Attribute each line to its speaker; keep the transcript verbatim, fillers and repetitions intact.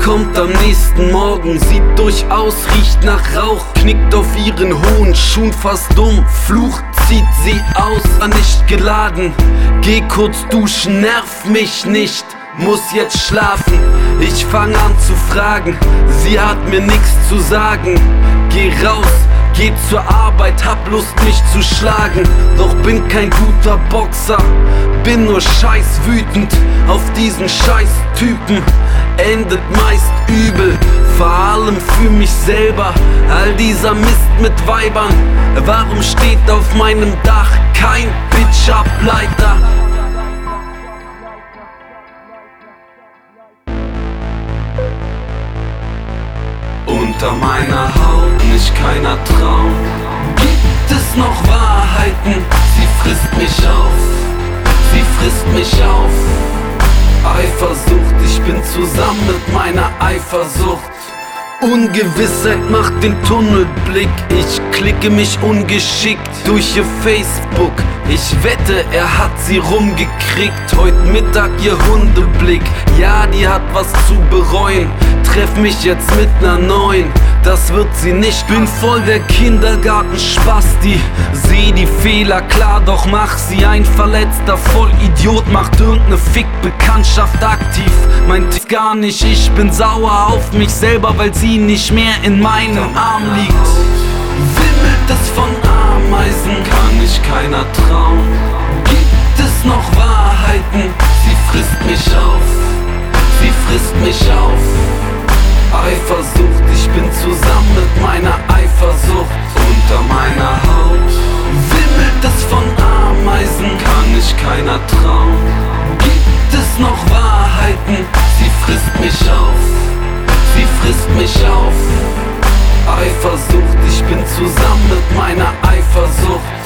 Speaker 1: kommt am nächsten Morgen, sieht durchaus, riecht nach Rauch, knickt auf ihren hohen Schuhen fast um, flucht, zieht sie aus, war nicht geladen, geh kurz duschen, nerv mich nicht, muss jetzt schlafen. Ich fang an zu fragen, sie hat mir nix zu sagen, geh raus, geh zur Arbeit, hab Lust mich zu schlagen, doch bin kein guter Boxer, bin nur scheiß wütend auf diesen scheiß Typen, endet meist übel, vor allem für mich selber, all dieser Mist mit Weibern, warum steht auf meinem Dach kein Bitch-Ableiter? Unter meiner Haut nicht keiner Traum. Gibt es noch Wahrheiten? Sie frisst mich auf, sie frisst mich auf. Eifersucht, ich bin zusammen mit meiner Eifersucht. Ungewissheit macht den Tunnelblick, ich klicke mich ungeschickt durch ihr Facebook. Ich wette, er hat sie rumgekriegt, heute Mittag ihr Hundeblick. Ja, die hat was zu bereuen, treff mich jetzt mit ner neuen. Das wird sie nicht, bin voll der Kindergarten-Spasti. Seh die Fehler klar, doch mach sie ein verletzter Vollidiot. Macht irgendeine Fick-Bekanntschaft aktiv, meint es gar nicht, ich bin sauer auf mich selber, weil sie nicht mehr in meinem Arm liegt. Wimmelt es von Ameisen, kann ich keiner trauen. Gibt es noch Wahrheiten? Sie frisst mich auf, sie frisst mich auf. Eifersucht, ich bin zusammen mit meiner Eifersucht. Unter meiner Haut wimmelt es von Ameisen, kann ich keiner trauen. Gibt es noch Wahrheiten? Sie frisst mich auf, sie frisst mich auf. Eifersucht, ich bin zusammen mit meiner Eifersucht.